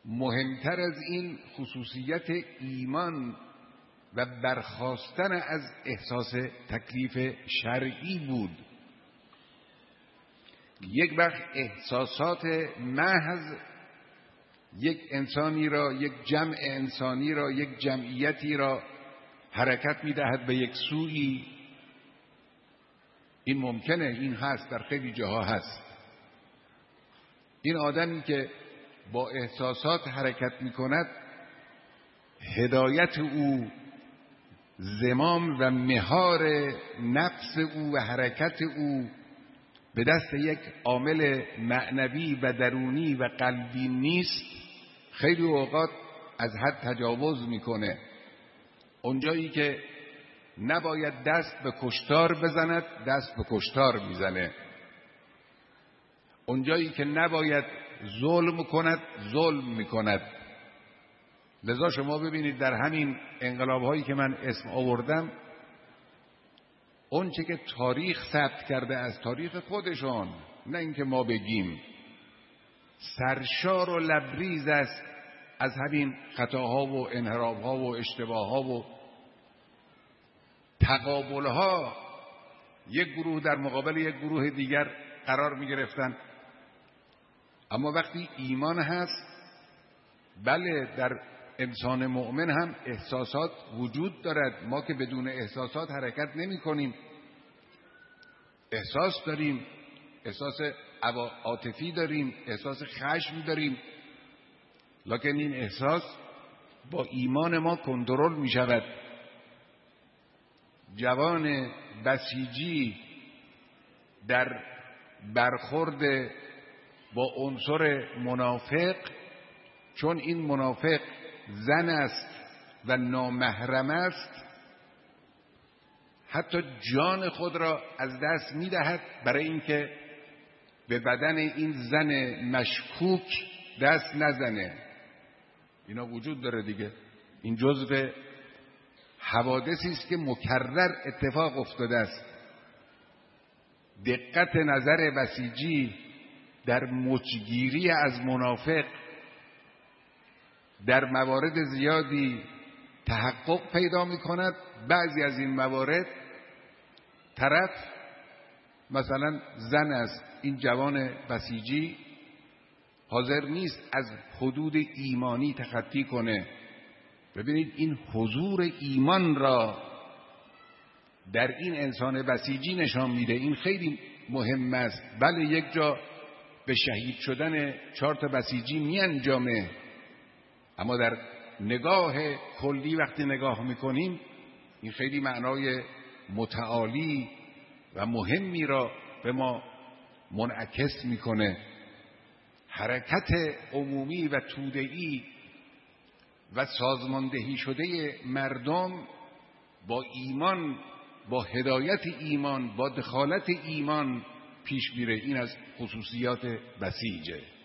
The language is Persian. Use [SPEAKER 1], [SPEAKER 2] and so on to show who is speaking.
[SPEAKER 1] مهمتر از این خصوصیت ایمان و برخاستن از احساس تکلیف شرعی بود. یک وقت احساسات محض یک انسانی را، یک جمع انسانی را، یک جمعیتی را حرکت می‌دهد به یک سویی. این ممکنه، این هست، در خیلی جاها هست. این آدمی که با احساسات حرکت می‌کند، هدایت او، زمام و مهار نفس او و حرکت او به دست یک عامل معنوی و درونی و قلبی نیست، خیلی اوقات از حد تجاوز میکنه. اونجایی که نباید دست به کشتار بزند، دست به کشتار میزنه. اونجایی که نباید ظلم کند، ظلم میکند. لذا شما ببینید در همین انقلاب‌هایی که من اسم آوردم، اون چه که تاریخ ثبت کرده از تاریخ خودشان، نه اینکه ما بگیم، سرشار و لبریز است از همین خطاها و انحراف‌ها و اشتباه‌ها و تقابل‌ها. یک گروه در مقابل یک گروه دیگر قرار می‌گرفتن. اما وقتی ایمان هست، بله، در انسان مؤمن هم احساسات وجود دارد. ما که بدون احساسات حرکت نمی کنیم. احساس داریم، احساس عاطفی داریم، احساس خشم داریم، لکن این احساس با ایمان ما کنترل می شود. جوان بسیجی در برخورد با عنصر منافق، چون این منافق زن است و نامحرم است، حتی جان خود را از دست می‌دهد برای اینکه به بدن این زن مشکوک دست نزنه. اینا وجود داره دیگه. این جزو حوادثی است که مکرر اتفاق افتاده است. دقت نظر بسیجی در مچگیری از منافق در موارد زیادی تحقق پیدا می کند. بعضی از این موارد طرف مثلا زن است، این جوان بسیجی حاضر نیست از حدود ایمانی تخطی کنه. ببینید این حضور ایمان را در این انسان بسیجی نشان میده. این خیلی مهم است. بله، یک جا به شهید شدن 4 تا بسیجی می انجامه، اما در نگاه کلی وقتی نگاه میکنیم این خیلی معنای متعالی و مهمی را به ما منعکس میکنه. حرکت عمومی و توده‌ای و سازماندهی شده مردم با ایمان، با هدایت ایمان، با دخالت ایمان پیش میره. این از خصوصیات بسیجه.